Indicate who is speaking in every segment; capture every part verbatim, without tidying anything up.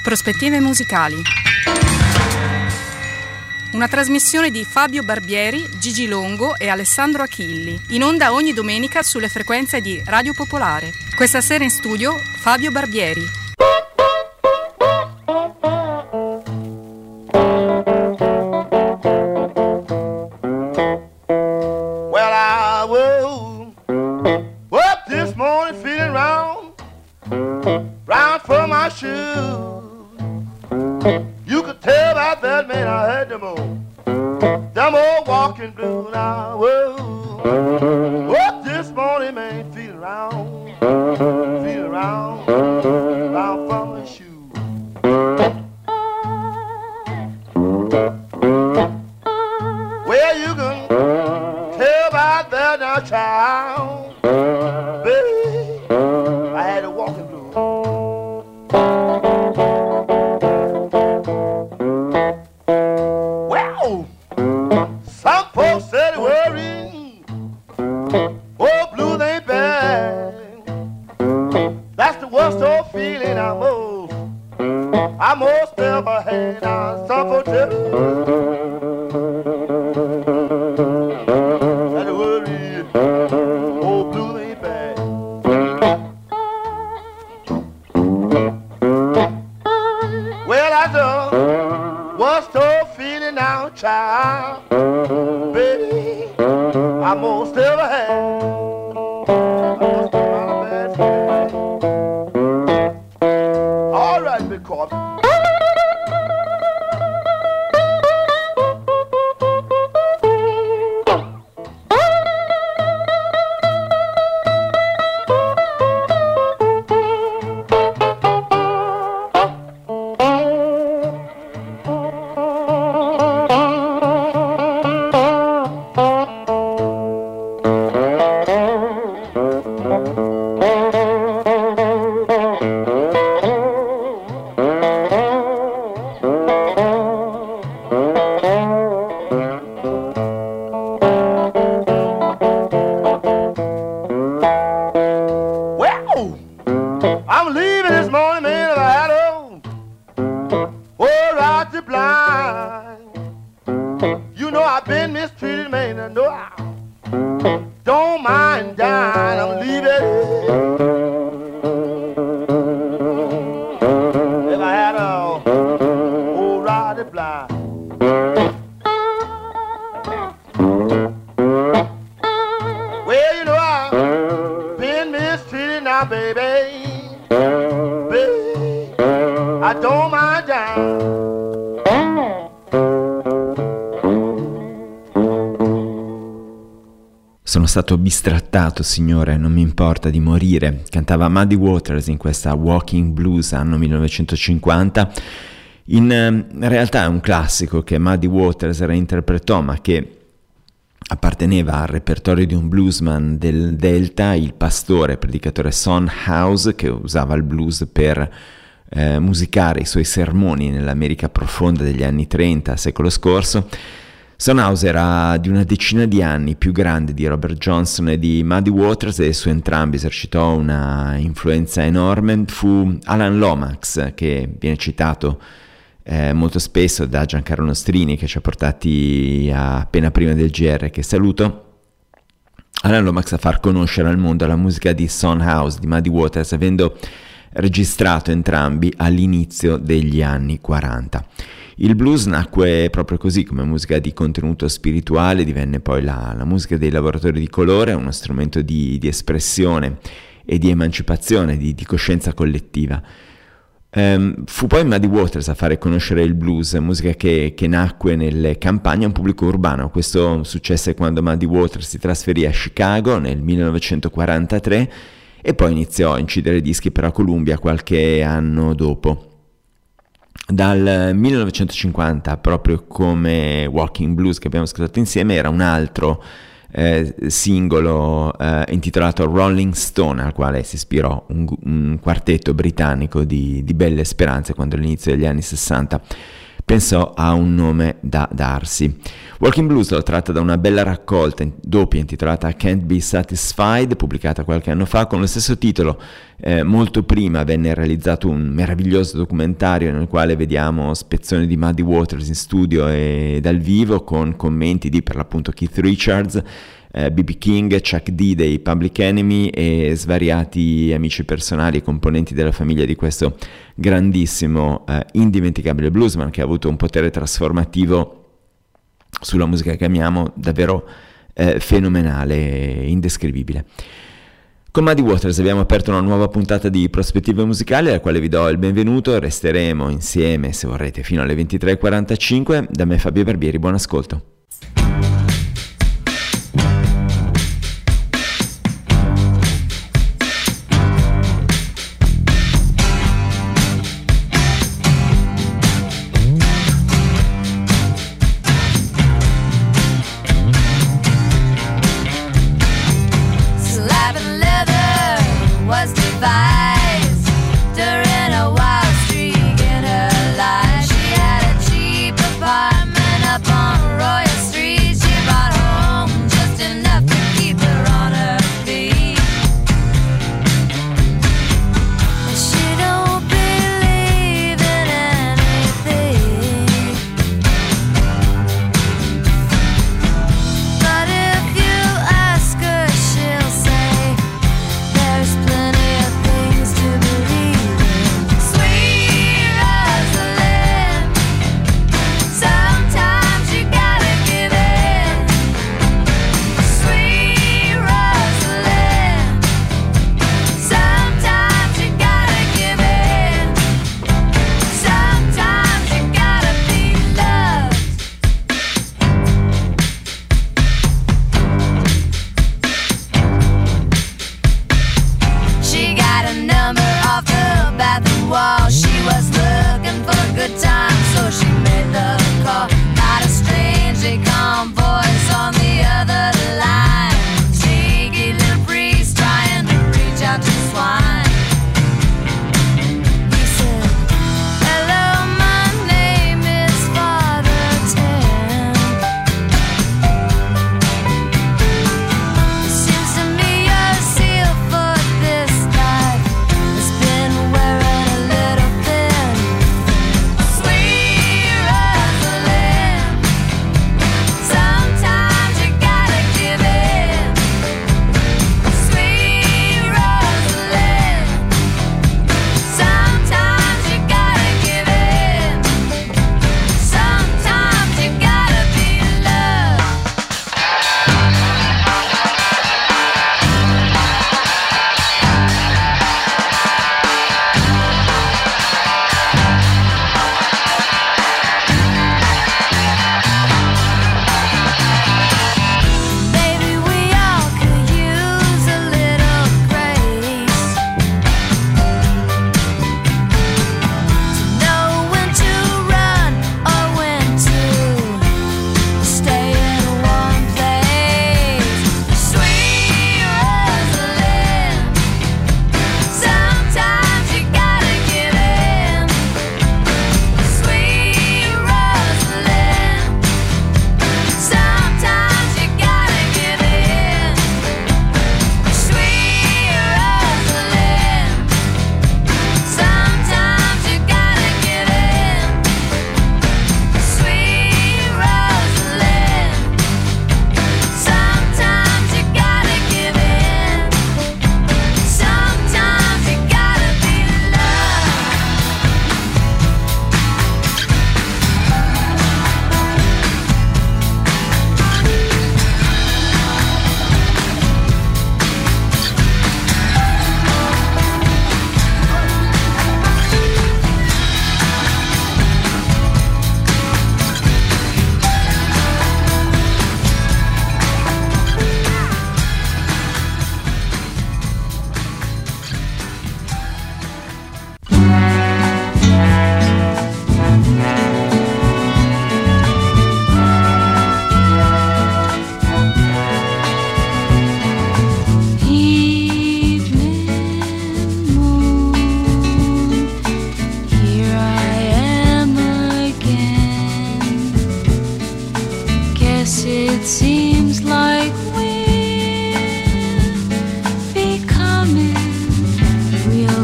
Speaker 1: Prospettive musicali. Una trasmissione di Fabio Barbieri, Gigi Longo e Alessandro Achilli, in onda ogni domenica sulle frequenze di Radio Popolare. Questa sera in studio Fabio Barbieri.
Speaker 2: Well, I woke up this morning feeling round, round for my shoes. You could tell by that man I had them old, them old walking blues. Now, whoa, up this morning, man, feeling round, feeling round, round for my shoes. Well, you can tell by that now, child, baby, I had a walking blues. Some folks said it worrying, oh, blues ain't bad. That's the worst old feeling I most, I most ever had. Now, some folks tell me that it worrying, oh, blues ain't bad. Well, that's the worst old feeling now, child, baby, I most ever had. I must have found a bad feeling. All right, Big Corbin.
Speaker 3: Sono stato bistrattato, signore, non mi importa di morire, cantava Muddy Waters in questa Walking Blues anno millenovecentocinquanta. In realtà è un classico che Muddy Waters reinterpretò, ma che apparteneva al repertorio di un bluesman del Delta, il pastore predicatore Son House, che usava il blues per eh, musicare i suoi sermoni nell'America profonda degli anni trenta, secolo scorso. Son House era di una decina di anni più grande di Robert Johnson e di Muddy Waters e su entrambi esercitò una influenza enorme. Fu Alan Lomax, che viene citato eh, molto spesso da Giancarlo Nostrini, che ci ha portati a, appena prima del G R, che saluto. Alan Lomax a far conoscere al mondo la musica di Son House, di Muddy Waters, avendo registrato entrambi all'inizio degli anni quaranta. Il blues nacque proprio così, come musica di contenuto spirituale, divenne poi la, la musica dei lavoratori di colore, uno strumento di, di espressione e di emancipazione, di, di coscienza collettiva. Um, fu poi Muddy Waters a fare conoscere il blues, musica che, che nacque nelle campagne a un pubblico urbano. Questo successe quando Muddy Waters si trasferì a Chicago nel millenovecentoquarantatré e poi iniziò a incidere dischi per la Columbia qualche anno dopo. Dal millenovecentocinquanta, proprio come Walking Blues che abbiamo ascoltato insieme, era un altro eh, singolo eh, intitolato Rolling Stone, al quale si ispirò un, un quartetto britannico di, di belle speranze quando all'inizio degli anni sessanta pensò a un nome da darsi. Walking Blues l'ho tratta da una bella raccolta doppia intitolata Can't Be Satisfied, pubblicata qualche anno fa con lo stesso titolo. Eh, molto prima venne realizzato un meraviglioso documentario nel quale vediamo spezzoni di Muddy Waters in studio e dal vivo, con commenti di per l'appunto Keith Richards, eh, B B King, Chuck D dei Public Enemy e svariati amici personali e componenti della famiglia di questo grandissimo, eh, indimenticabile bluesman che ha avuto un potere trasformativo sulla musica che amiamo davvero eh, fenomenale e indescrivibile. Con Muddy Waters abbiamo aperto una nuova puntata di Prospettive Musicali, alla quale vi do il benvenuto. Resteremo insieme, se vorrete, fino alle ventitré e quarantacinque. Da me Fabio Barbieri, buon ascolto.
Speaker 4: Wearing a little thin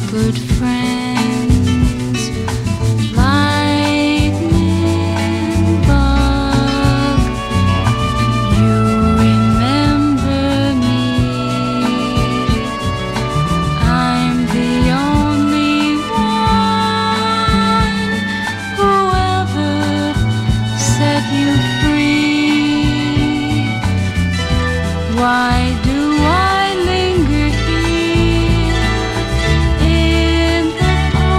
Speaker 4: good friends, lightning bug. You remember me. I'm the only one who ever set you free. Why do I linger here in the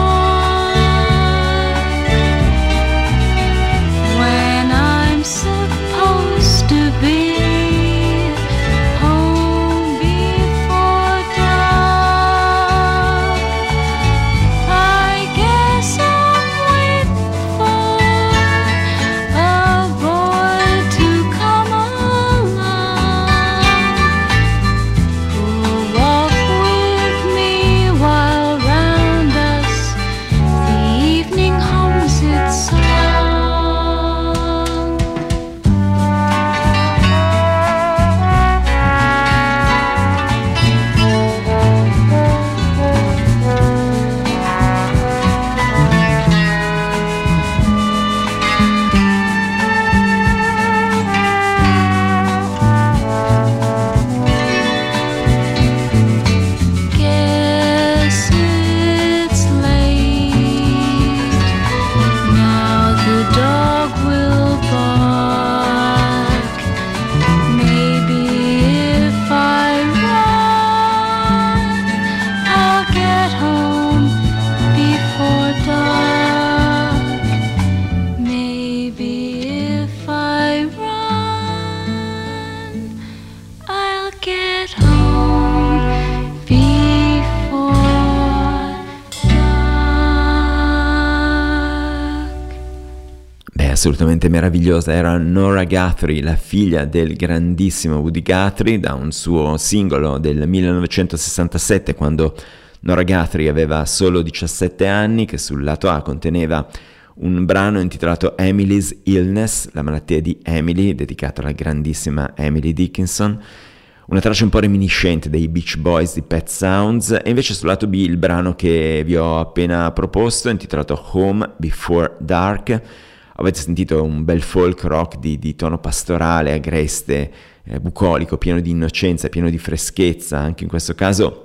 Speaker 4: park when I'm supposed to be home before dark? I guess I'm waiting for a boy to come along who'll walk with me while round us the evening hums its song. Guess it's late. Now the dog will bark. Maybe if I run, I'll get home before dark. Maybe if I run, I'll get home before dark.
Speaker 3: Beh, assolutamente meravigliosa, era Nora Guthrie, la figlia del grandissimo Woody Guthrie, da un suo singolo del millenovecentosessantasette, quando Nora Guthrie aveva solo diciassette anni, che sul lato A conteneva un brano intitolato Emily's Illness, la malattia di Emily, dedicato alla grandissima Emily Dickinson, una traccia un po' reminiscente dei Beach Boys di Pet Sounds, e invece sul lato B il brano che vi ho appena proposto, intitolato Home Before Dark. Avete sentito un bel folk rock di, di tono pastorale, agreste, eh, bucolico, pieno di innocenza, pieno di freschezza, anche in questo caso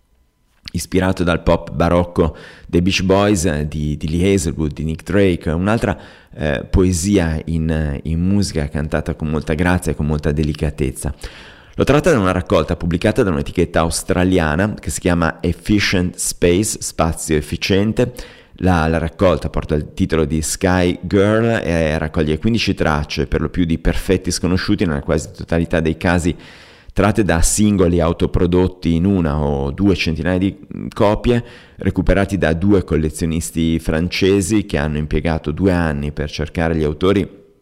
Speaker 3: ispirato dal pop barocco dei Beach Boys, eh, di, di Lee Hazelwood, di Nick Drake, un'altra eh, poesia in, in musica cantata con molta grazia e con molta delicatezza. L'ho tratta da una raccolta pubblicata da un'etichetta australiana che si chiama Efficient Space, spazio efficiente. La, la raccolta porta il titolo di Sky Girl e raccoglie quindici tracce, per lo più di perfetti sconosciuti, nella quasi totalità dei casi tratte da singoli autoprodotti in una o due centinaia di copie, recuperati da due collezionisti francesi che hanno impiegato due anni per cercare gli autori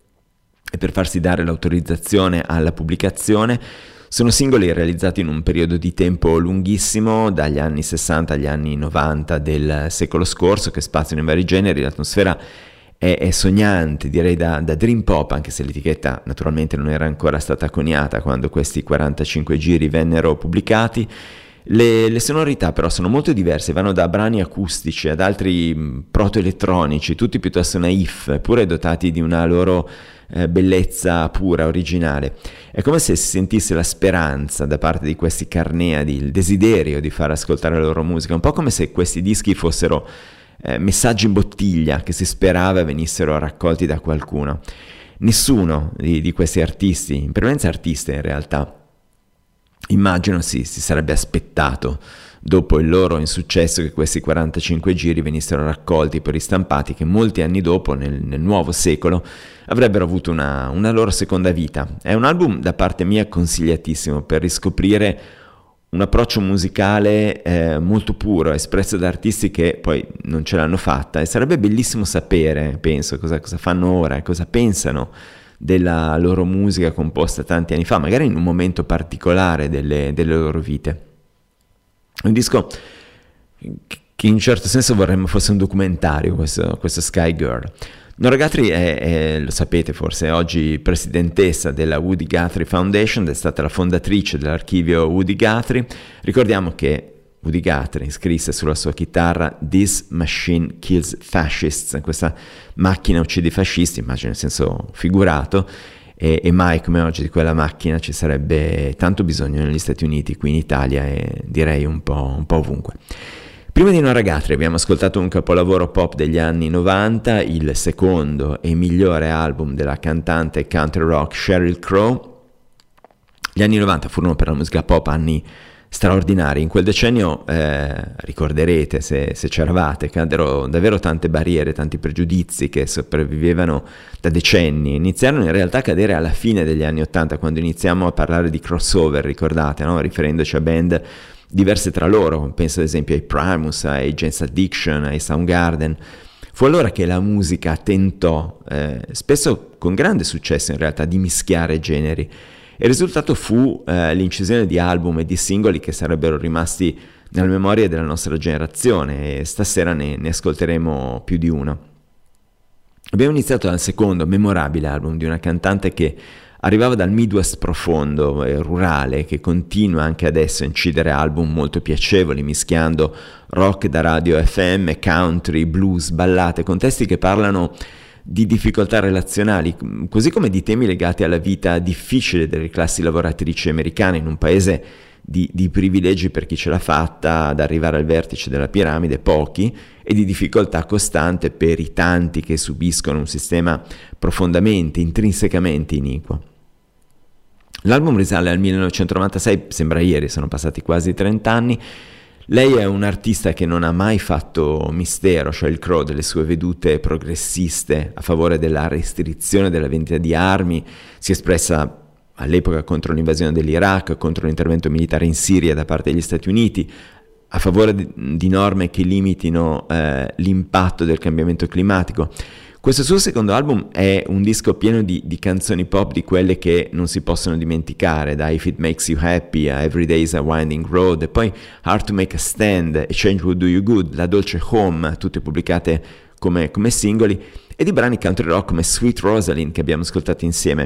Speaker 3: e per farsi dare l'autorizzazione alla pubblicazione. Sono singoli realizzati in un periodo di tempo lunghissimo, dagli anni sessanta agli anni novanta del secolo scorso, che spaziano in vari generi. L'atmosfera è, è sognante, direi da, da dream pop, anche se l'etichetta naturalmente non era ancora stata coniata quando questi quarantacinque giri vennero pubblicati. Le, le sonorità però sono molto diverse, vanno da brani acustici ad altri mh, proto-elettronici, tutti piuttosto naif, eppure dotati di una loro eh, bellezza pura, originale. È come se si sentisse la speranza da parte di questi carneadi, il desiderio di far ascoltare la loro musica, un po' come se questi dischi fossero eh, messaggi in bottiglia che si sperava venissero raccolti da qualcuno. Nessuno di, di questi artisti, in prevalenza artiste in realtà, immagino si, si sarebbe aspettato, dopo il loro insuccesso, che questi quarantacinque giri venissero raccolti e poi ristampati, che molti anni dopo, nel, nel nuovo secolo, avrebbero avuto una, una loro seconda vita. È un album da parte mia consigliatissimo per riscoprire un approccio musicale eh, molto puro, espresso da artisti che poi non ce l'hanno fatta, e sarebbe bellissimo sapere, penso, cosa, cosa fanno ora, cosa pensano della loro musica composta tanti anni fa, magari in un momento particolare delle, delle loro vite. Un disco che in un certo senso vorremmo fosse un documentario, questo, questo Sky Girl. Nora Guthrie è, è, lo sapete forse, è oggi presidentessa della Woody Guthrie Foundation, è stata la fondatrice dell'archivio Woody Guthrie. Ricordiamo che Woody Guthrie scrisse sulla sua chitarra "This machine kills fascists", questa macchina uccide i fascisti, immagino in senso figurato, e, e mai come oggi di quella macchina ci sarebbe tanto bisogno negli Stati Uniti, qui in Italia e direi un po', un po' ovunque. Prima di Nora Guthrie abbiamo ascoltato un capolavoro pop degli anni novanta, il secondo e migliore album della cantante country rock Sheryl Crow. Gli anni novanta furono per la musica pop anni straordinari. In quel decennio, eh, ricorderete se, se c'eravate, caddero davvero tante barriere, tanti pregiudizi che sopravvivevano da decenni. Iniziarono in realtà a cadere alla fine degli anni ottanta, quando iniziamo a parlare di crossover, ricordate, no? Riferendoci a band diverse tra loro, penso ad esempio ai Primus, ai Jane's Addiction, ai Soundgarden. Fu allora che la musica tentò, eh, spesso con grande successo in realtà, di mischiare generi. Il risultato fu eh, l'incisione di album e di singoli che sarebbero rimasti nella memoria della nostra generazione, e stasera ne, ne ascolteremo più di uno. Abbiamo iniziato dal secondo memorabile album di una cantante che arrivava dal Midwest profondo e rurale, che continua anche adesso a incidere album molto piacevoli, mischiando rock da radio F M, country, blues, ballate, con testi che parlano di difficoltà relazionali, così come di temi legati alla vita difficile delle classi lavoratrici americane in un paese di, di privilegi per chi ce l'ha fatta ad arrivare al vertice della piramide, pochi, e di difficoltà costante per i tanti che subiscono un sistema profondamente, intrinsecamente iniquo. L'album risale al millenovecentonovantasei, sembra ieri, sono passati quasi trenta anni. Lei è un'artista che non ha mai fatto mistero, Sheryl Crow, delle sue vedute progressiste a favore della restrizione della vendita di armi. Si è espressa all'epoca contro l'invasione dell'Iraq, contro l'intervento militare in Siria da parte degli Stati Uniti, a favore di, di norme che limitino eh, l'impatto del cambiamento climatico. Questo suo secondo album è un disco pieno di, di canzoni pop, di quelle che non si possono dimenticare, da If It Makes You Happy a Every Day is a Winding Road, e poi Hard to Make a Stand e Change Would Do You Good, La Dolce Home, tutte pubblicate come, come singoli, e di brani country rock come Sweet Rosalind, che abbiamo ascoltato insieme.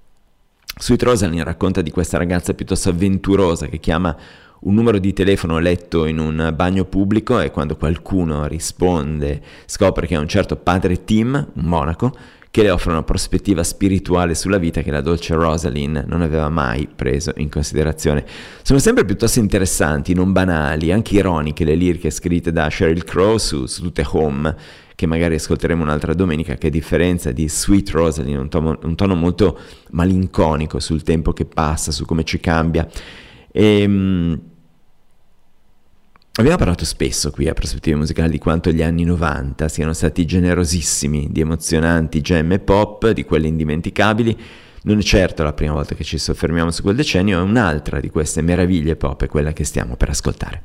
Speaker 3: Sweet Rosalind racconta di questa ragazza piuttosto avventurosa che chiama un numero di telefono letto in un bagno pubblico, e quando qualcuno risponde scopre che è un certo padre Tim, un monaco, che le offre una prospettiva spirituale sulla vita che la dolce Rosalind non aveva mai preso in considerazione. Sono sempre piuttosto interessanti, non banali, anche ironiche le liriche scritte da Sheryl Crow su, su tutte Home, che magari ascolteremo un'altra domenica, che a differenza di Sweet Rosalind un tono, un tono molto malinconico sul tempo che passa, su come ci cambia. E mh, abbiamo parlato spesso qui a Prospettive Musicali di quanto gli anni novanta siano stati generosissimi di emozionanti gemme pop, di quelle indimenticabili. Non è certo la prima volta che ci soffermiamo su quel decennio, è un'altra di queste meraviglie pop, è quella che stiamo per ascoltare.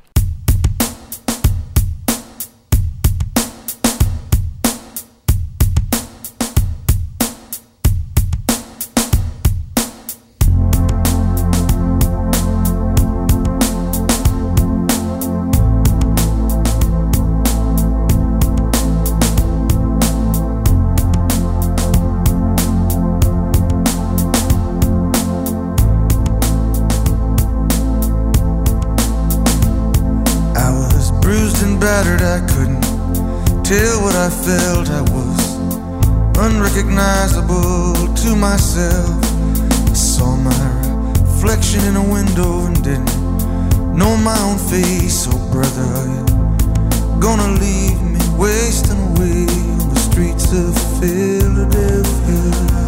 Speaker 5: Till what I felt, I was unrecognizable to myself. I saw my reflection in a window and didn't know my own face. Oh brother, are you gonna leave me wasting away on the streets of Philadelphia?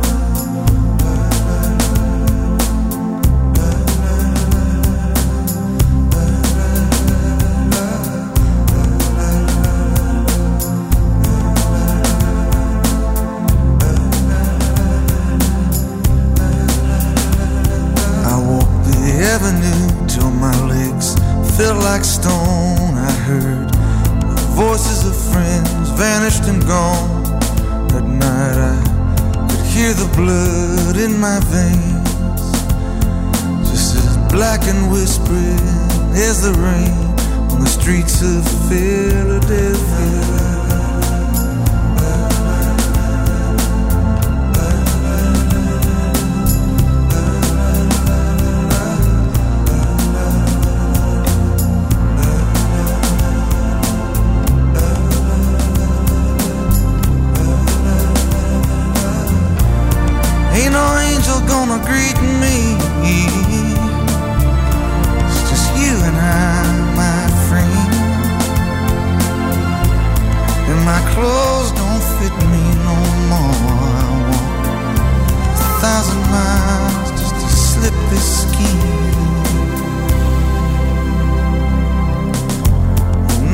Speaker 5: Felt like stone. I heard the voices of friends vanished and gone. That night I could hear the blood in my veins, just as black and whispering as the rain on the streets of Philadelphia.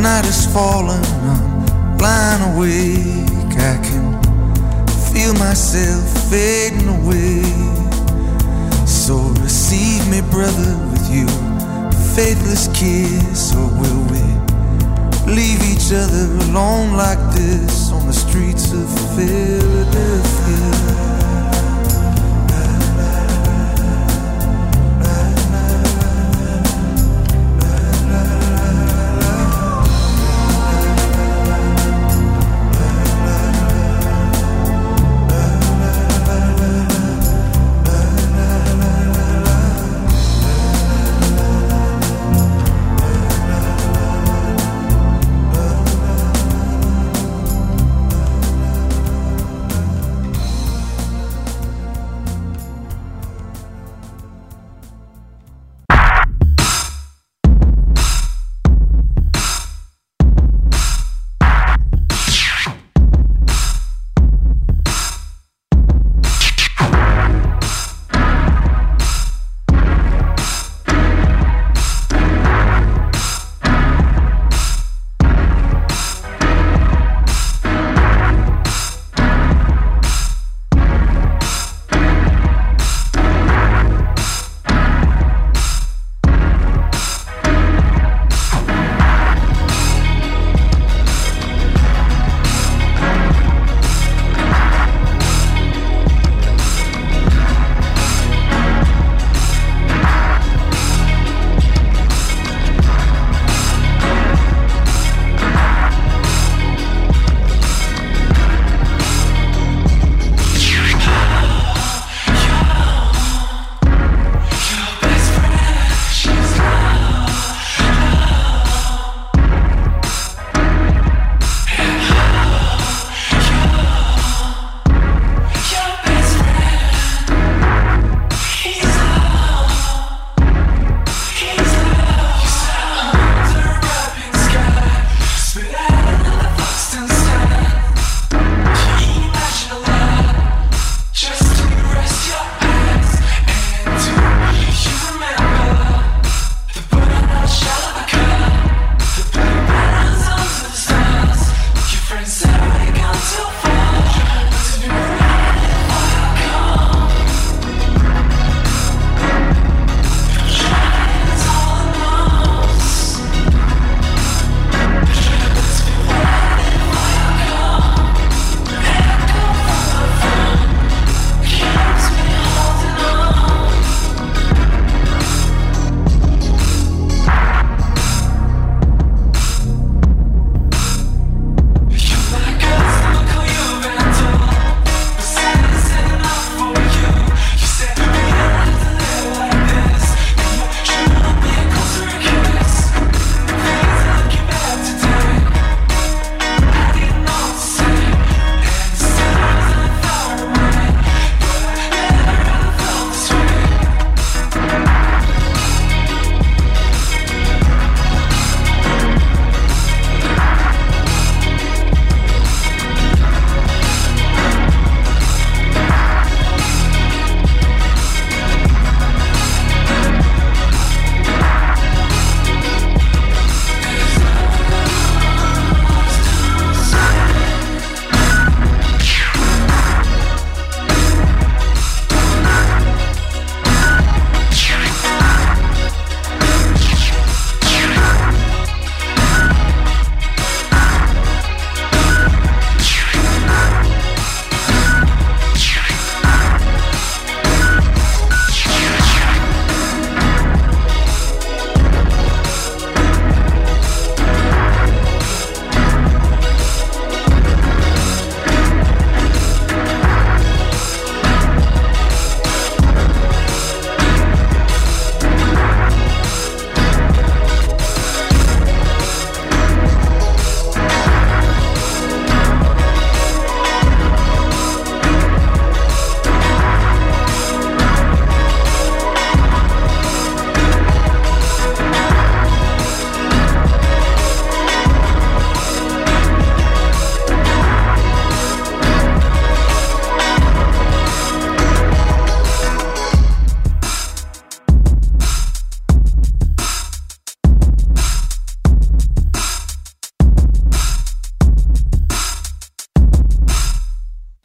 Speaker 5: night is falling, I'm lying awake. I can feel myself fading away. So receive me, brother, with you faithless kiss, or will we leave each other alone like this on the streets of Philadelphia?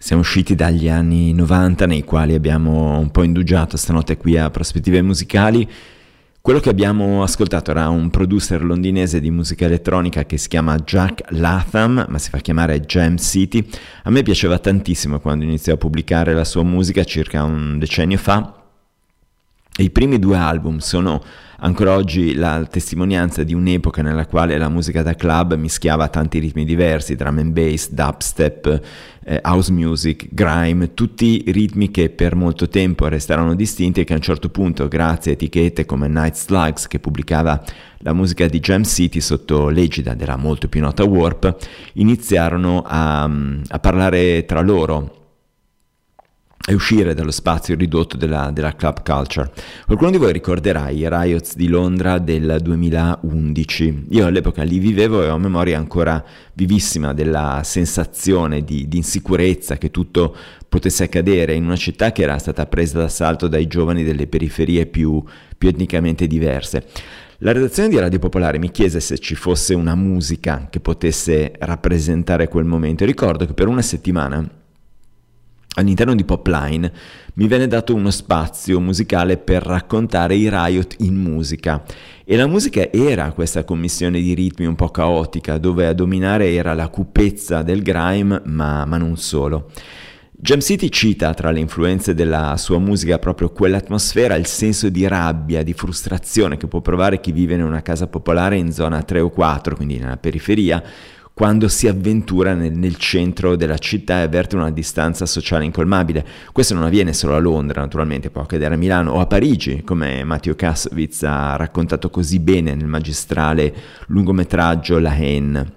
Speaker 3: Siamo usciti dagli anni novanta nei quali abbiamo un po' indugiato stanotte qui a Prospettive Musicali. Quello che abbiamo ascoltato era un producer londinese di musica elettronica che si chiama Jack Latham, ma si fa chiamare Jam City. A me piaceva tantissimo quando iniziò a pubblicare la sua musica circa un decennio fa. E i primi due album sono ancora oggi la testimonianza di un'epoca nella quale la musica da club mischiava tanti ritmi diversi, drum and bass, dubstep, eh, house music, grime, tutti ritmi che per molto tempo restarono distinti e che a un certo punto, grazie a etichette come Night Slugs, che pubblicava la musica di Jam City sotto l'egida della molto più nota Warp, iniziarono a, a parlare tra loro e uscire dallo spazio ridotto della, della club culture. Qualcuno di voi ricorderà i riots di Londra del duemilaundici. Io all'epoca lì vivevo e ho memoria ancora vivissima della sensazione di, di insicurezza che tutto potesse accadere in una città che era stata presa d'assalto dai giovani delle periferie più, più etnicamente diverse. La redazione di Radio Popolare mi chiese se ci fosse una musica che potesse rappresentare quel momento. Ricordo che per una settimana all'interno di Popline mi venne dato uno spazio musicale per raccontare i riot in musica, e la musica era questa commissione di ritmi un po' caotica dove a dominare era la cupezza del grime, ma, ma non solo. Jam City cita tra le influenze della sua musica proprio quell'atmosfera, il senso di rabbia, di frustrazione che può provare chi vive in una casa popolare in zona tre o quattro, quindi nella periferia, quando si avventura nel, nel centro della città e avverte una distanza sociale incolmabile. Questo non avviene solo a Londra, naturalmente, può accadere a Milano o a Parigi, come Matteo Kassovitz ha raccontato così bene nel magistrale lungometraggio La Haine,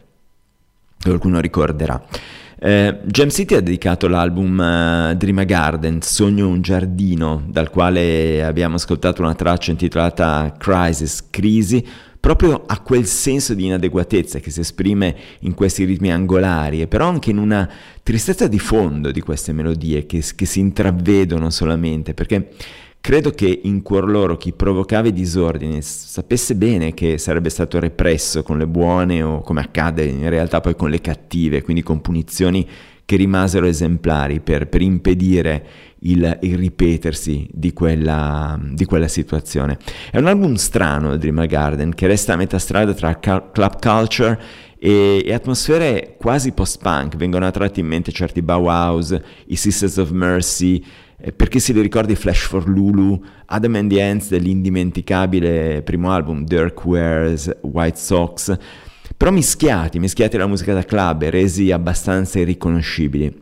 Speaker 3: che qualcuno ricorderà. Eh, Jam City ha dedicato l'album uh, Dream a Garden, Sogno un giardino, dal quale abbiamo ascoltato una traccia intitolata Crisis, Crisi, proprio a quel senso di inadeguatezza che si esprime in questi ritmi angolari, e però anche in una tristezza di fondo di queste melodie che, che si intravedono solamente, perché credo che in cuor loro chi provocava i disordini sapesse bene che sarebbe stato represso con le buone o, come accade in realtà poi, con le cattive, quindi con punizioni che rimasero esemplari per, per impedire il, il ripetersi di quella, di quella situazione. È un album strano, Dream Garden, che resta a metà strada tra club culture e, e atmosfere quasi post-punk. Vengono attratti in mente certi Bauhaus, i Sisters of Mercy, eh, per chi si ricordi Flash for Lulu, Adam and the Ants dell'indimenticabile primo album Dirk Wears White Socks, però mischiati, mischiati alla musica da club e resi abbastanza irriconoscibili.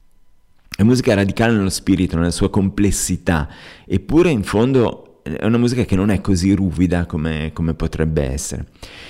Speaker 3: È musica radicale nello spirito, nella sua complessità, eppure in fondo è una musica che non è così ruvida come, come potrebbe essere.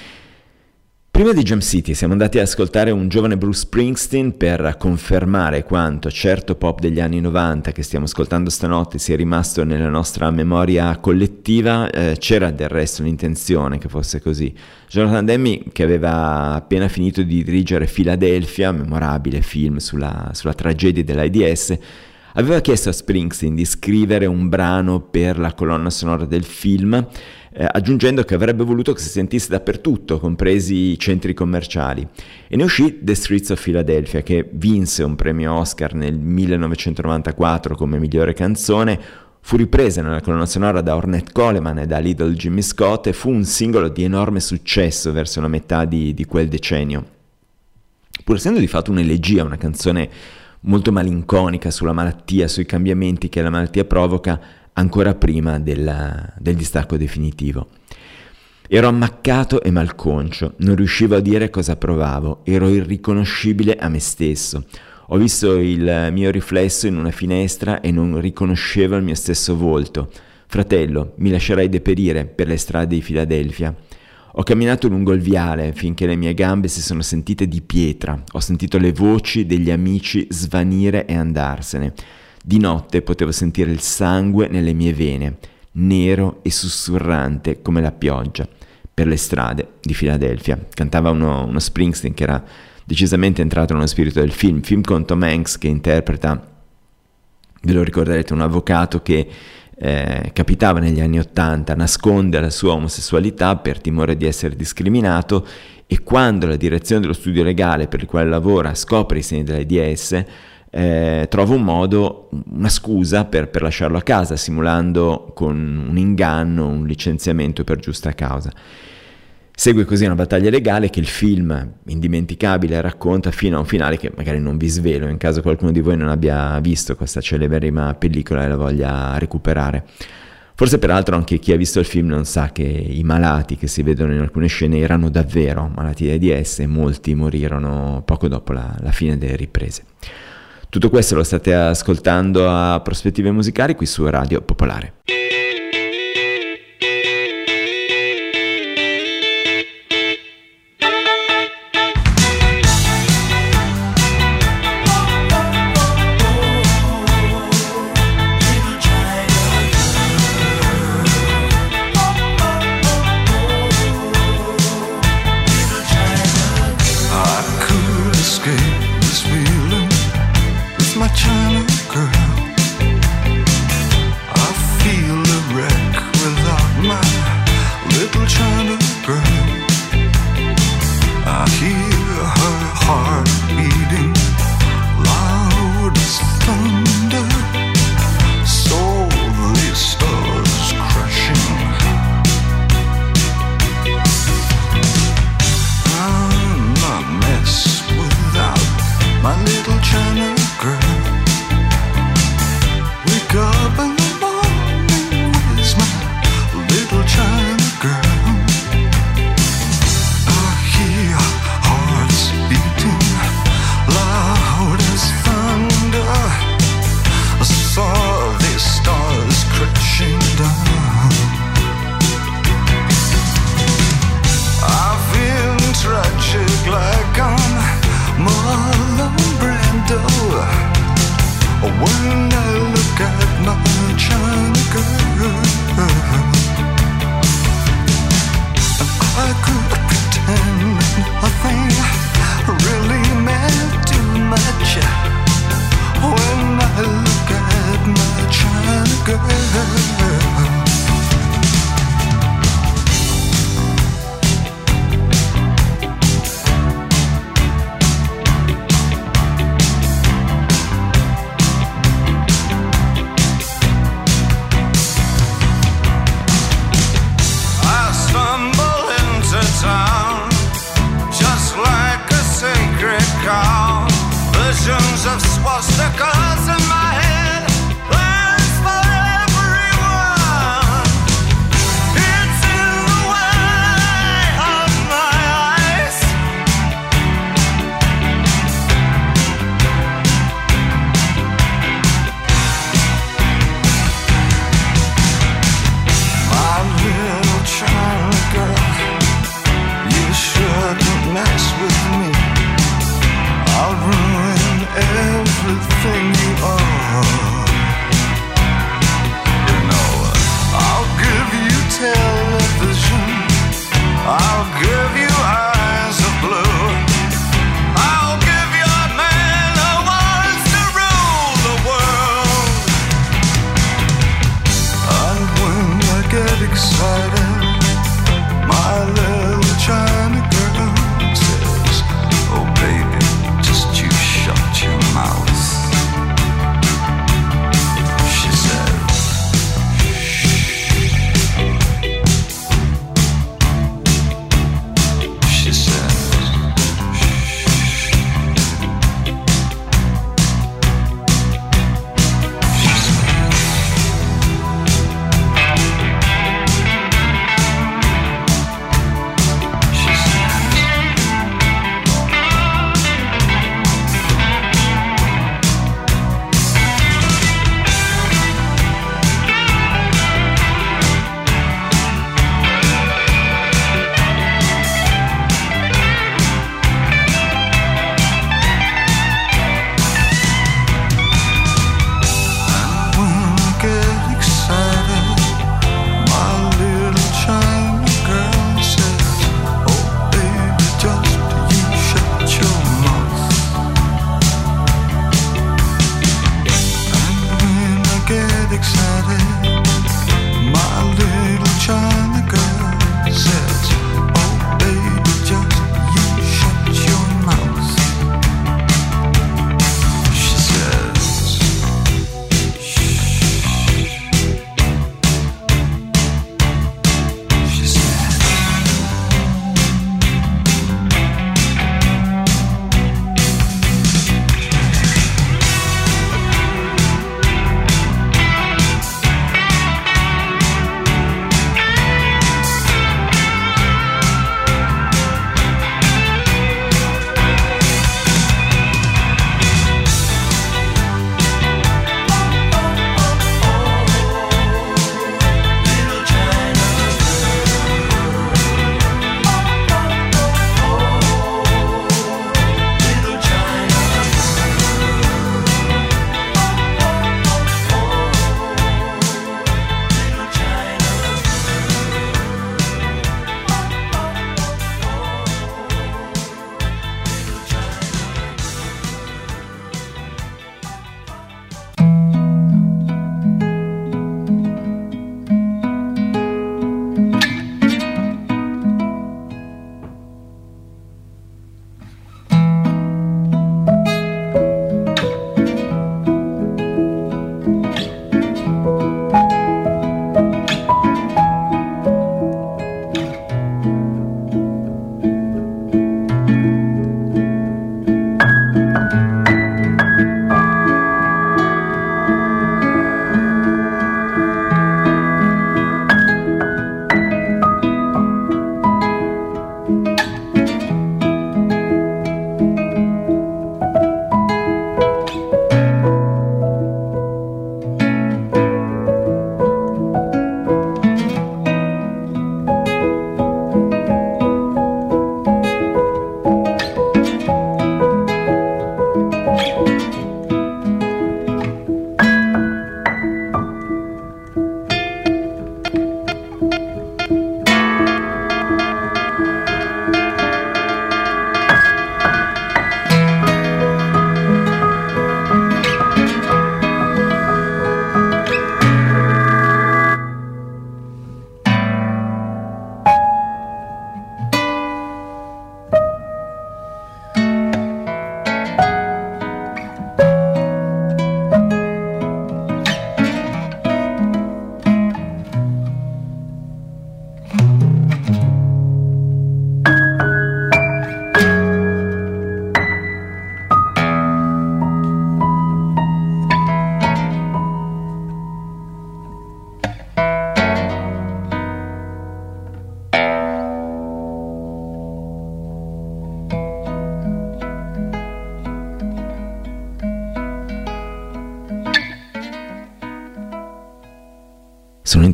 Speaker 3: Prima di Jam City siamo andati ad ascoltare un giovane Bruce Springsteen per confermare quanto certo pop degli anni novanta che stiamo ascoltando stanotte sia rimasto nella nostra memoria collettiva. Eh, c'era del resto l'intenzione che fosse così. Jonathan Demme, che aveva appena finito di dirigere Philadelphia, memorabile film sulla, sulla tragedia dell'AIDS, aveva chiesto a Springsteen di scrivere un brano per la colonna sonora del film, eh, aggiungendo che avrebbe voluto che si sentisse dappertutto, compresi i centri commerciali. E ne uscì The Streets of Philadelphia, che vinse un premio Oscar nel millenovecentonovantaquattro come migliore canzone, fu ripresa nella colonna sonora da Ornette Coleman e da Little Jimmy Scott e fu un singolo di enorme successo verso la metà di, di quel decennio. Pur essendo di fatto un'elegia, una canzone molto malinconica sulla malattia, sui cambiamenti che la malattia provoca ancora prima del, del distacco definitivo. Ero ammaccato e malconcio, non riuscivo a dire cosa provavo, ero irriconoscibile a me stesso. Ho visto il mio riflesso in una finestra e non riconoscevo il mio stesso volto. Fratello, mi lascerai deperire per le strade di Filadelfia. Ho camminato lungo il viale finché le mie gambe si sono sentite di pietra. Ho sentito le voci degli amici svanire e andarsene. Di notte potevo sentire il sangue nelle mie vene, nero e sussurrante come la pioggia, per le strade di Filadelfia. Cantava uno, uno Springsteen che era decisamente entrato nello spirito del film, film con Tom Hanks che interpreta, ve lo ricorderete, un avvocato che eh, capitava negli anni Ottanta, nasconde la sua omosessualità per timore di essere discriminato, e quando la direzione dello studio legale per il quale lavora scopre i segni dell'AIDS, eh, trova un modo, una scusa per, per lasciarlo a casa, simulando con un inganno un licenziamento per giusta causa. Segue così una battaglia legale che il film, indimenticabile, racconta fino a un finale che magari non vi svelo in caso qualcuno di voi non abbia visto questa celeberrima pellicola e la voglia recuperare. Forse peraltro anche chi ha visto il film non sa che i malati che si vedono in alcune scene erano davvero malati di AIDS e molti morirono poco dopo la, la fine delle riprese. Tutto questo lo state ascoltando a Prospettive Musicali qui su Radio Popolare.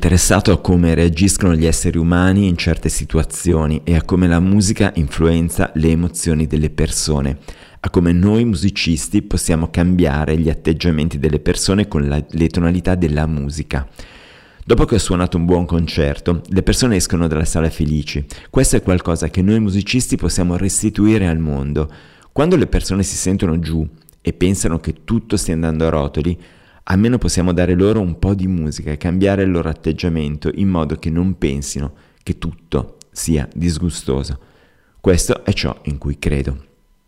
Speaker 3: interessato a come reagiscono gli esseri umani in certe situazioni e a come la musica influenza le emozioni delle persone, a come noi musicisti possiamo cambiare gli atteggiamenti delle persone con la, le tonalità della musica. Dopo che ho suonato un buon concerto, le persone escono dalla sala felici. Questo è qualcosa che noi musicisti possiamo restituire al mondo. Quando le persone si sentono giù e pensano che tutto stia andando a rotoli, almeno possiamo dare loro un po' di musica e cambiare il loro atteggiamento in modo che non pensino che tutto sia disgustoso. Questo è ciò in cui credo.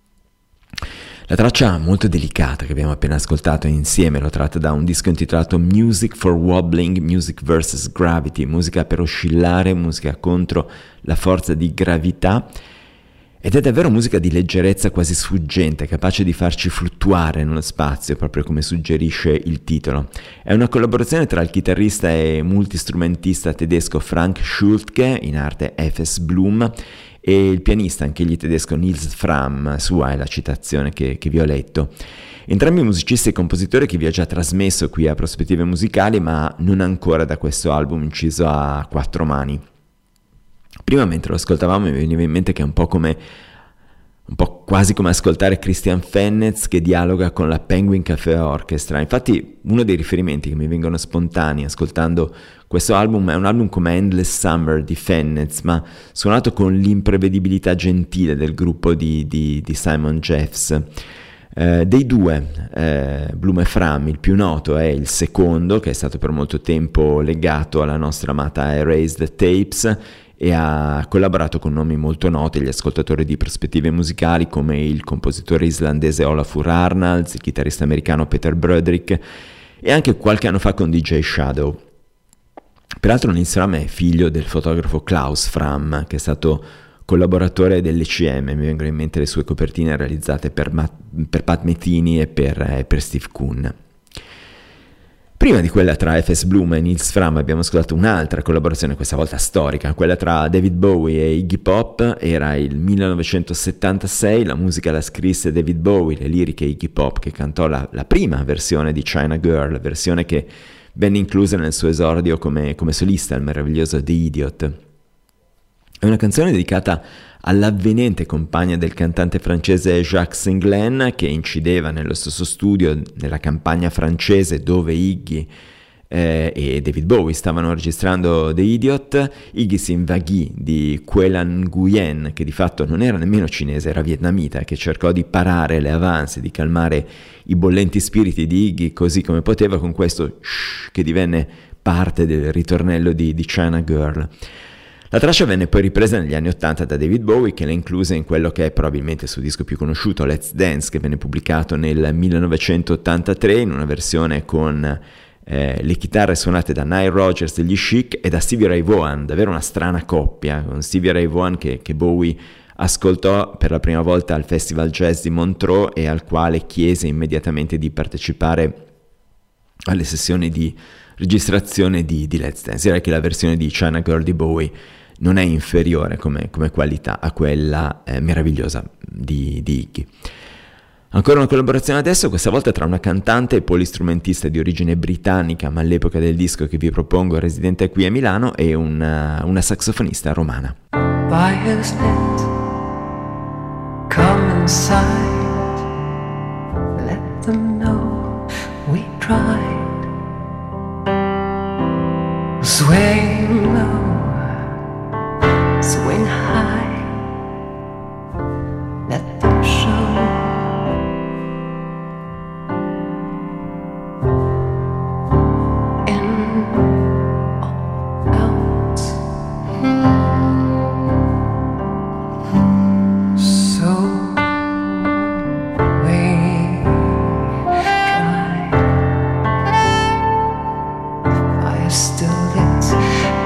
Speaker 3: La traccia molto delicata che abbiamo appena ascoltato insieme l'ho tratta da un disco intitolato Music for Wobbling, Music versus Gravity, musica per oscillare, musica contro la forza di gravità, ed è davvero musica di leggerezza quasi sfuggente, capace di farci fluttuare nello spazio, proprio come suggerisce il titolo. È una collaborazione tra il chitarrista e multistrumentista tedesco Frank Schultke, in arte F S Blum, e il pianista, anch'egli tedesco, Nils Frahm. Sua è la citazione che, che vi ho letto. Entrambi musicisti e compositori che vi ho già trasmesso qui a Prospettive Musicali, ma non ancora da questo album inciso a quattro mani. Prima, mentre lo ascoltavamo, mi veniva in mente che è un po' come un po' quasi come ascoltare Christian Fennez che dialoga con la Penguin Cafe Orchestra. Infatti uno dei riferimenti che mi vengono spontanei ascoltando questo album è un album come Endless Summer di Fennez, ma suonato con l'imprevedibilità gentile del gruppo di, di, di Simon Jeffs. Eh, dei due, eh, Blum e Frahm, il più noto è il secondo, che è stato per molto tempo legato alla nostra amata Erased Tapes e ha collaborato con nomi molto noti agli ascoltatori di Prospettive Musicali, come il compositore islandese Olafur Arnalds, il chitarrista americano Peter Broderick e anche qualche anno fa con D J Shadow. Peraltro Nils Frahm è figlio del fotografo Klaus Frahm, che è stato collaboratore dell'E C M. Mi vengono in mente le sue copertine realizzate per, Ma- per Pat Metheny e per, eh, per Steve Kuhn. Prima di quella tra F S Blum e Nils Frahm abbiamo ascoltato un'altra collaborazione, questa volta storica, quella tra David Bowie e Iggy Pop. Era il millenovecentosettantasei, la musica la scrisse David Bowie, le liriche Iggy Pop, che cantò la, la prima versione di China Girl, versione che venne inclusa nel suo esordio come, come solista, il meraviglioso The Idiot. È una canzone dedicata all'avvenente compagna del cantante francese Jacques Singlen, che incideva nello stesso studio nella campagna francese dove Iggy eh, e David Bowie stavano registrando The Idiot. Iggy si invaghì di Quelan Nguyen, che di fatto non era nemmeno cinese, era vietnamita, che cercò di parare le avance, di calmare i bollenti spiriti di Iggy così come poteva con questo shh che divenne parte del ritornello di, di China Girl. La traccia venne poi ripresa negli anni ottanta da David Bowie, che l'ha inclusa in quello che è probabilmente il suo disco più conosciuto, Let's Dance, che venne pubblicato nel millenovecentottantatré in una versione con eh, le chitarre suonate da Nile Rodgers degli Chic e da Stevie Ray Vaughan, davvero una strana coppia, con Stevie Ray Vaughan che, che Bowie ascoltò per la prima volta al Festival Jazz di Montreux e al quale chiese immediatamente di partecipare alle sessioni di registrazione di, di Let's Dance. Direi che la versione di China Girl di Bowie non è inferiore come, come qualità a quella eh, meravigliosa di, di Iggy. Ancora una collaborazione adesso, questa volta tra una cantante e polistrumentista di origine britannica, ma all'epoca del disco che vi propongo residente qui a Milano, e una, una saxofonista romana.
Speaker 6: By his net, come inside, let them know we tried. Swing low, swing high, let them show. In or out, so we try. Fire still lit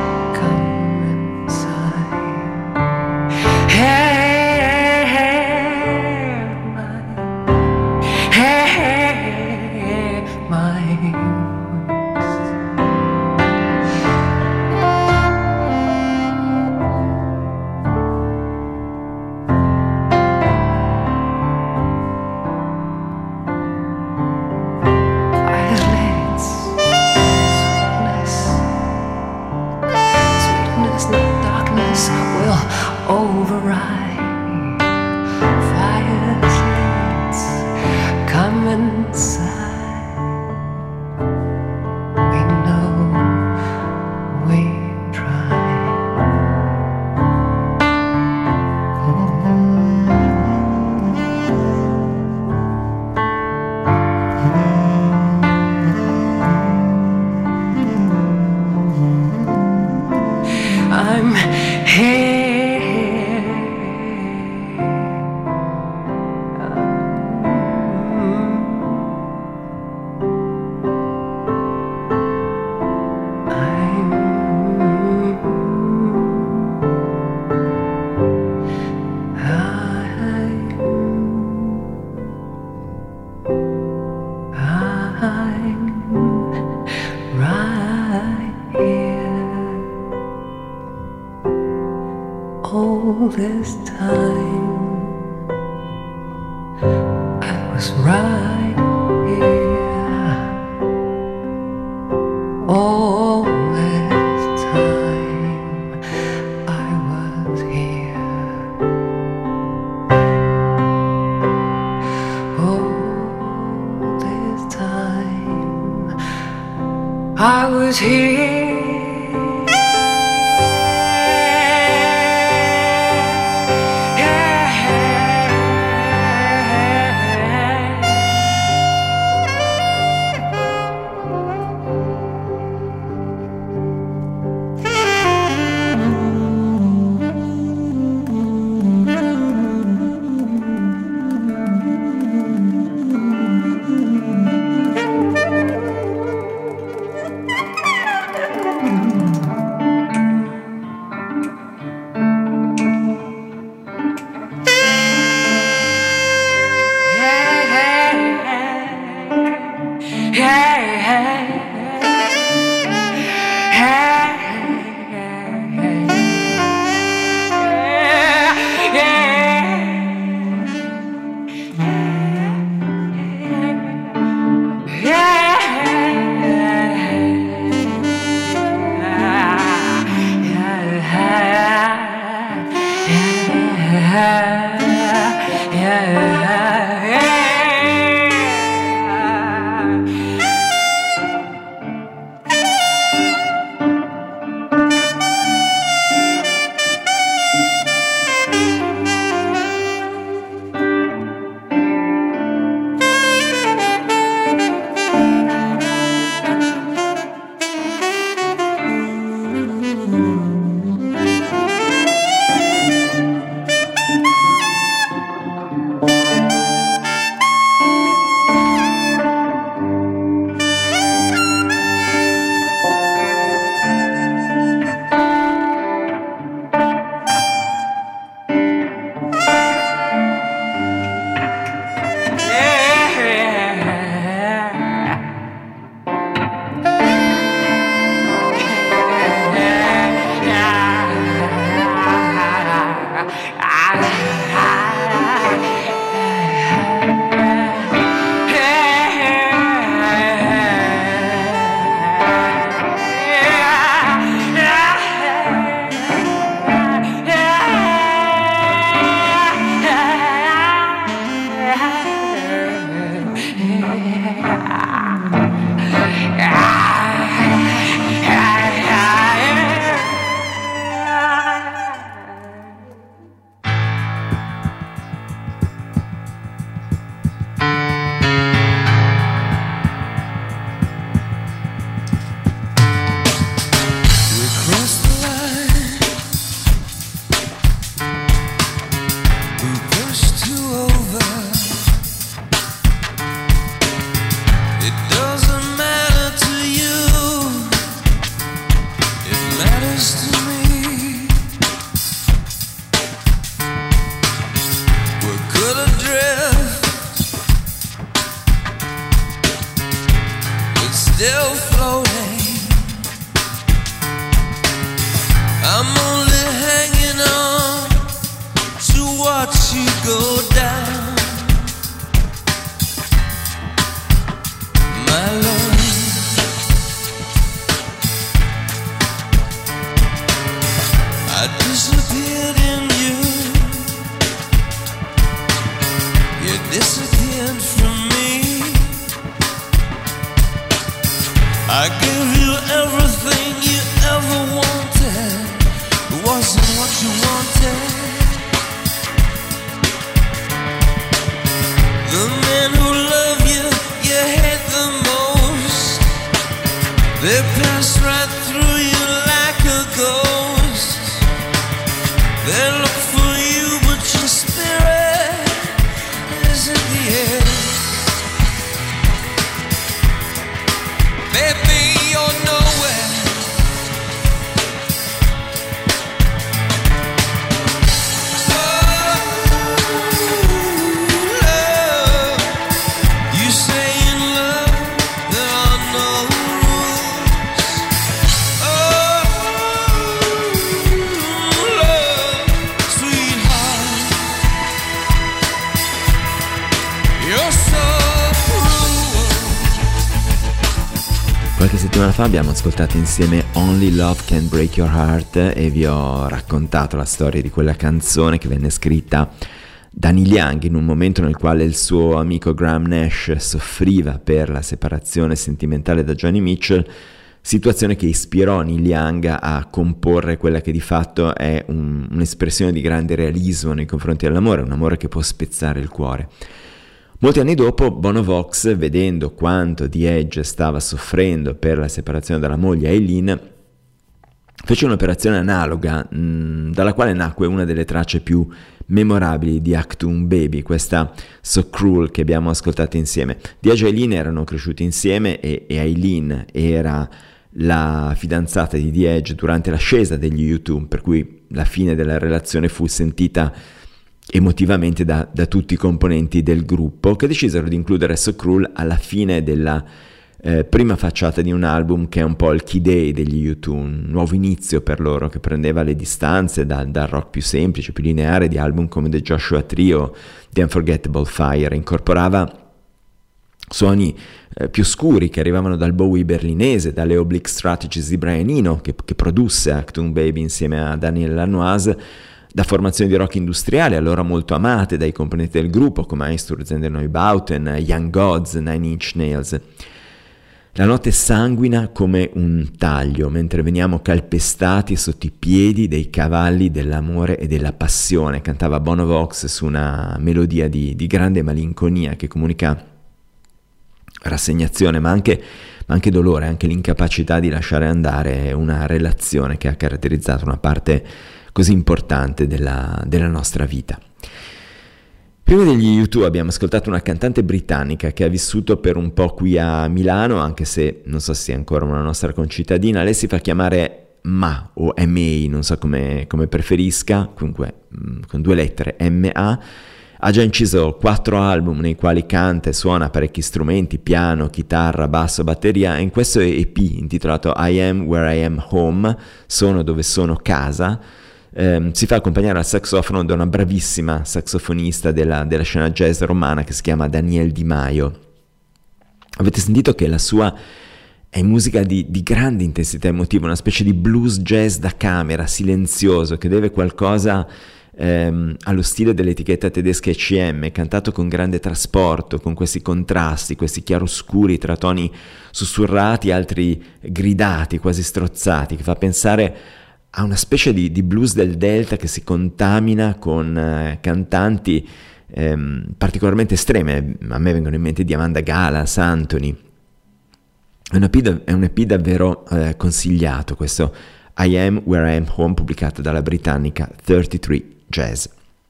Speaker 6: right here. All this time I was here. All this time I was here.
Speaker 5: Still floating, I'm only hanging on to watch you go down, my love. I disappeared in you, you disappeared from me. I gave you everything you ever wanted. It wasn't what you wanted. The men who love you, you hate the most. They pass right through you like a ghost. They look for you, but your spirit is in the air. Baby, you're nowhere. Oh, love. You say in love there are no rules. Oh, love, sweetheart, you're so
Speaker 3: Qualche settimana fa abbiamo ascoltato insieme Only Love Can Break Your Heart e vi ho raccontato la storia di quella canzone che venne scritta da Neil Young in un momento nel quale il suo amico Graham Nash soffriva per la separazione sentimentale da Joni Mitchell, situazione che ispirò Neil Young a comporre quella che di fatto è un, un'espressione di grande realismo nei confronti dell'amore, un amore che può spezzare il cuore. Molti anni dopo, Bono Vox, vedendo quanto The Edge stava soffrendo per la separazione dalla moglie Eileen, fece un'operazione analoga, mh, dalla quale nacque una delle tracce più memorabili di Achtung Baby, questa So Cruel che abbiamo ascoltato insieme. The Edge e Eileen erano cresciuti insieme e, e Eileen era la fidanzata di The Edge durante l'ascesa degli U due, per cui la fine della relazione fu sentita emotivamente da, da tutti i componenti del gruppo, che decisero di includere So Cruel alla fine della eh, prima facciata di un album che è un po' il key day degli U due, un nuovo inizio per loro che prendeva le distanze da, dal rock più semplice, più lineare di album come The Joshua Trio, The Unforgettable Fire, incorporava suoni eh, più scuri che arrivavano dal Bowie berlinese, dalle Oblique Strategies di Brian Eno che, che produsse Achtung Baby insieme a Daniel Lanois, da formazioni di rock industriale allora molto amate dai componenti del gruppo come Einstürzen der Neubauten, Young Gods, Nine Inch Nails. La notte sanguina come un taglio mentre veniamo calpestati sotto i piedi dei cavalli dell'amore e della passione, cantava Bono Vox su una melodia di, di grande malinconia che comunica rassegnazione ma anche, ma anche dolore, anche l'incapacità di lasciare andare una relazione che ha caratterizzato una parte così importante della, della nostra vita. Prima degli U due abbiamo ascoltato una cantante britannica che ha vissuto per un po' qui a Milano, anche se non so se sia ancora una nostra concittadina. Lei si fa chiamare Ma o M A, non so come, come preferisca, comunque con due lettere, M A. Ha già inciso quattro album nei quali canta e suona parecchi strumenti, piano, chitarra, basso, batteria, e in questo E P intitolato I Am Where I Am Home, sono dove sono casa, ehm, si fa accompagnare al saxofono da una bravissima saxofonista della, della scena jazz romana che si chiama Danielle Di Maio. Avete sentito che la sua è musica di, di grande intensità emotiva, una specie di blues jazz da camera, silenzioso, che deve qualcosa Ehm, allo stile dell'etichetta tedesca E C M, cantato con grande trasporto, con questi contrasti, questi chiaroscuri tra toni sussurrati, altri gridati, quasi strozzati, che fa pensare a una specie di, di blues del Delta che si contamina con eh, cantanti ehm, particolarmente estreme. A me vengono in mente di Amanda Galas, Anthony. È un E P, è un E P davvero eh, consigliato, questo I Am Where I Am Home, pubblicato dalla britannica trentatré Jazz.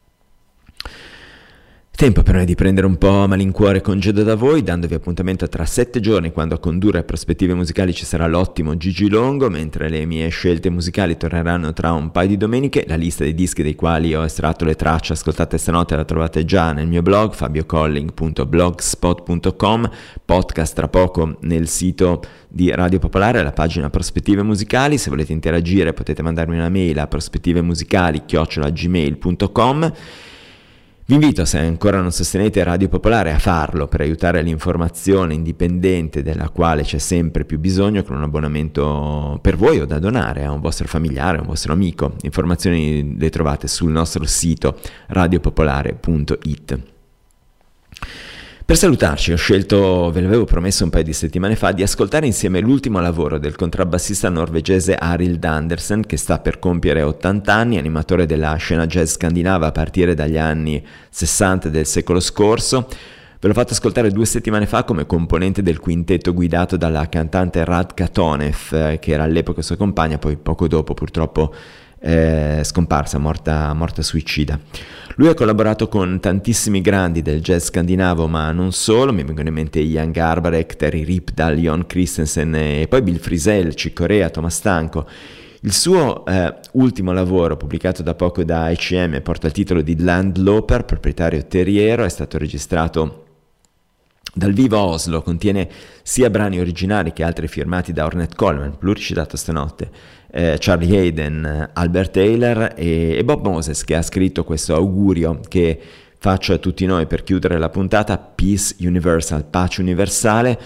Speaker 3: Tempo per me di prendere un po' a malincuore congedo da voi, dandovi appuntamento tra sette giorni, quando a condurre Prospettive Musicali ci sarà l'ottimo Gigi Longo, mentre le mie scelte musicali torneranno tra un paio di domeniche. La lista dei dischi dei quali ho estratto le tracce ascoltate stanotte la trovate già nel mio blog fabio colling punto blogspot punto com, podcast tra poco nel sito di Radio Popolare, la pagina Prospettive Musicali. Se volete interagire potete mandarmi una mail a prospettivemusicali chiocciola gmail punto com. Vi invito, se ancora non sostenete Radio Popolare, a farlo per aiutare l'informazione indipendente della quale c'è sempre più bisogno, con un abbonamento per voi o da donare a un vostro familiare, a un vostro amico. Informazioni le trovate sul nostro sito radiopopolare punto it. Per salutarci ho scelto, ve l'avevo promesso un paio di settimane fa, di ascoltare insieme l'ultimo lavoro del contrabbassista norvegese Arild Andersen, che sta per compiere ottanta anni, animatore della scena jazz scandinava a partire dagli anni sessanta del secolo scorso. Ve l'ho fatto ascoltare due settimane fa come componente del quintetto guidato dalla cantante Radka Tonev, che era all'epoca sua compagna, poi poco dopo purtroppo eh, scomparsa, morta, morta suicida. Lui ha collaborato con tantissimi grandi del jazz scandinavo, ma non solo. Mi vengono in mente Ian Garbarek, Terry Ripdahl, Jon Christensen e poi Bill Frisell, Chick Corea, Thomas Stanko. Il suo eh, ultimo lavoro, pubblicato da poco da E C M, porta il titolo di Landloper, proprietario terriero, è stato registrato dal vivo a Oslo, contiene sia brani originali che altri firmati da Ornette Coleman, pluricitato stanotte, eh, Charlie Hayden, Albert Taylor e, e Bob Moses, che ha scritto questo augurio che faccio a tutti noi per chiudere la puntata: Peace Universal, pace universale.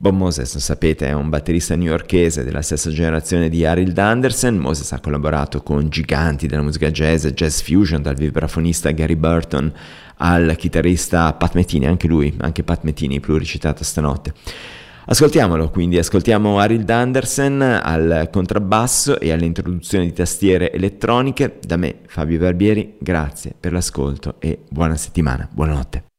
Speaker 3: Bob Moses, lo sapete, è un batterista newyorkese della stessa generazione di Arild Andersen. Moses ha collaborato con giganti della musica jazz e jazz fusion, dal vibrafonista Gary Burton al chitarrista Pat Metheny, anche lui, anche Pat Metheny, pluricitato stanotte. Ascoltiamolo, quindi ascoltiamo Arild Andersen al contrabbasso e all'introduzione di tastiere elettroniche. Da me, Fabio Barbieri, grazie per l'ascolto e buona settimana, buonanotte.